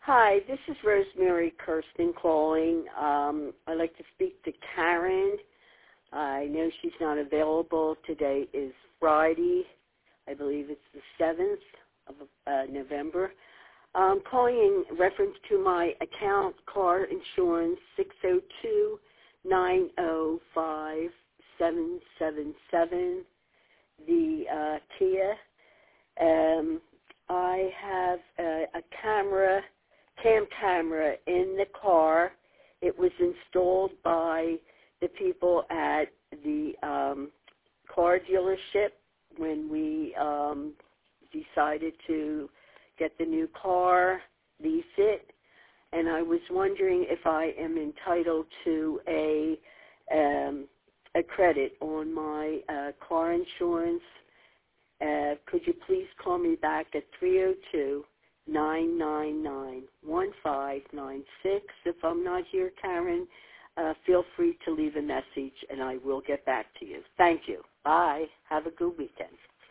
Hi, this is Rosemary Kirsten calling. I'd like to speak to Karen. I know she's not available. Today is Friday. I believe it's the 7th of November. I'm calling in reference to my account, car insurance 602-905-777, the Kia. I have a cam camera in the car. It was installed by the people at the car dealership when we decided to get the new car, lease it, and I was wondering if I am entitled to a credit on my car insurance. Could you please call me back at 302-999-1596. If I'm not here, Karen, feel free to leave a message, and I will get back to you. Thank you. Bye. Have a good weekend.